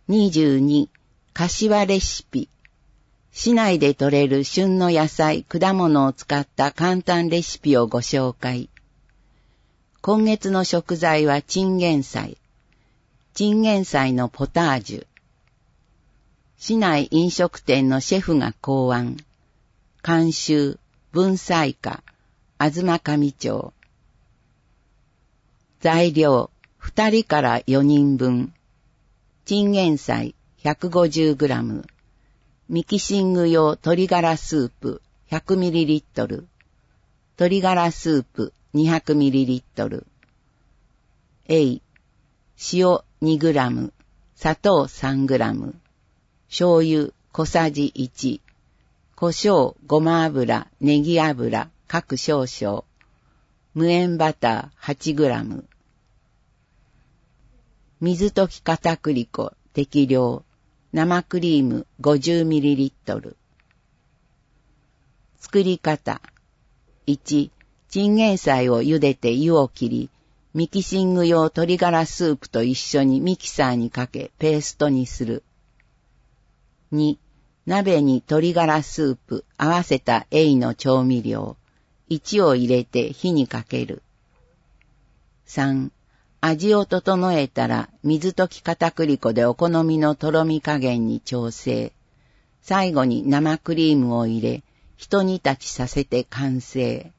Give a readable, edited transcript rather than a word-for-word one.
22、柏レシピ。市内で採れる旬の野菜、果物を使った簡単レシピをご紹介。今月の食材はチンゲン菜。チンゲン菜のポタージュ。市内飲食店のシェフが考案。監修、文才課、東上町。材料、2人から4人分。チンゲン菜 150g。ミキシング用鶏ガラスープ 100ml。鶏ガラスープ 200ml。塩 2g。砂糖 3g。醤油小さじ1。胡椒、ごま油、ネギ油各少々。無塩バター 8g。水溶き片栗粉適量。生クリーム 50ml。作り方。1、チンゲン菜を茹でて湯を切り、ミキシング用鶏ガラスープと一緒にミキサーにかけペーストにする。2、鍋に鶏ガラスープ合わせたの調味料1を入れて火にかける。3、味を整えたら水溶き片栗粉でお好みのとろみ加減に調整。最後に生クリームを入れ、ひと煮立ちさせて完成。